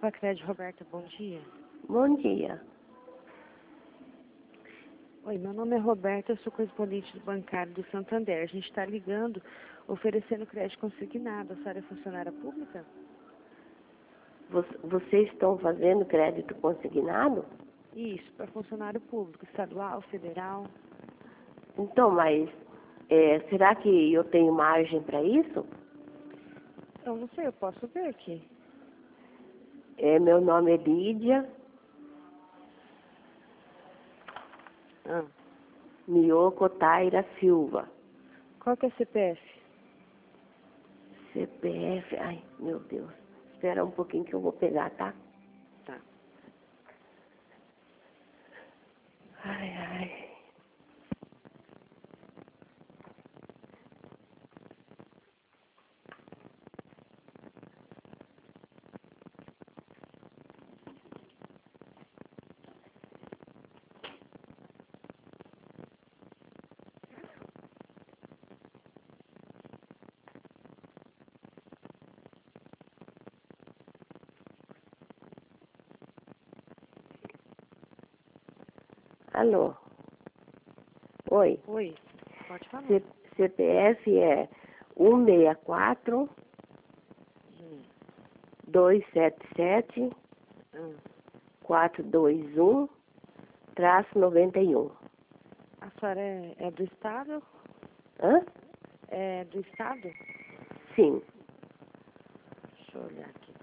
Pacred, Roberta, bom dia. Bom dia. Oi, meu nome é Roberta, eu sou correspondente do bancário do Santander. A gente está ligando, oferecendo crédito consignado. A senhora é funcionária pública? Vocês estão fazendo crédito consignado? Isso, para funcionário público, estadual, federal. Então, mas será que eu tenho margem para isso? Eu não sei, eu posso ver aqui. Meu nome é Lídia Miyoko Taira Silva. Qual que é CPF? CPF, ai, meu Deus. Espera um pouquinho que eu vou pegar, tá? Tá. Ai, ai. Alô? Oi. Oi, pode falar. CPF é 164 277 421 -91. A senhora é do estado? Hã? É do estado? Sim. Deixa eu olhar aqui.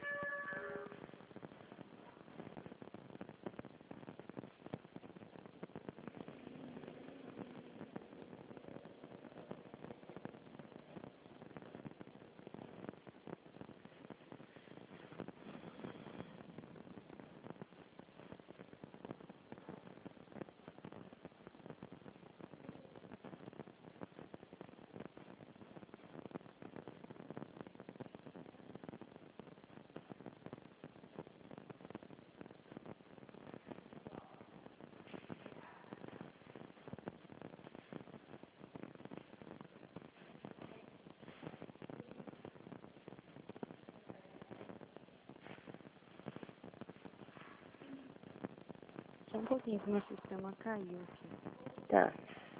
Só um pouquinho que meu sistema caiu aqui. Tá.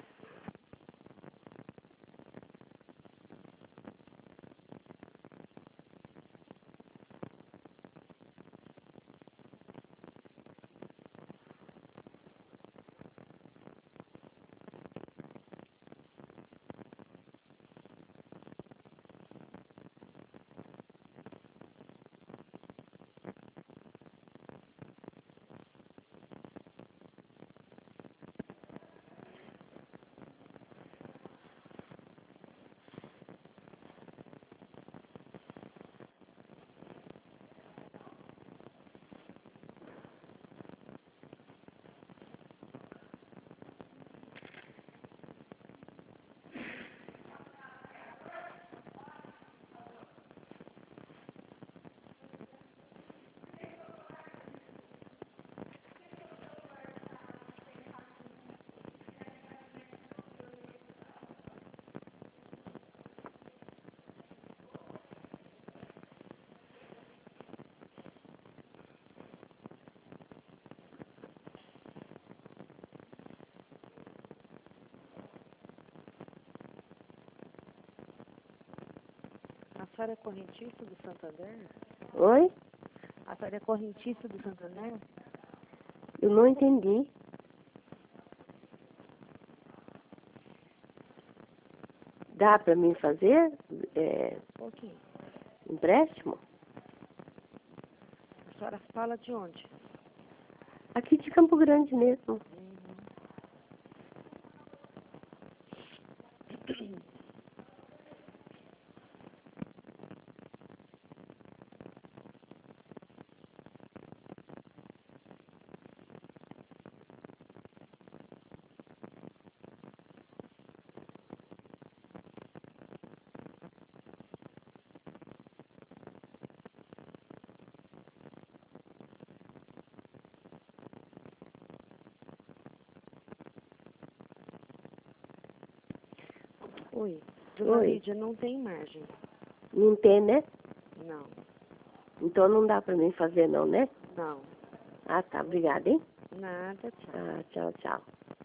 A senhora é correntista do Santander? Oi? A senhora é correntista do Santander? Eu não entendi. Dá para mim fazer Um pouquinho. empréstimo? A senhora fala de onde? Aqui de Campo Grande mesmo. Oi. Dona Oi. Lídia, não tem margem. Não tem, né? Não. Então não dá para mim fazer não, né? Não. Ah, tá. Obrigada, hein? Nada, tchau. Ah, tchau, tchau.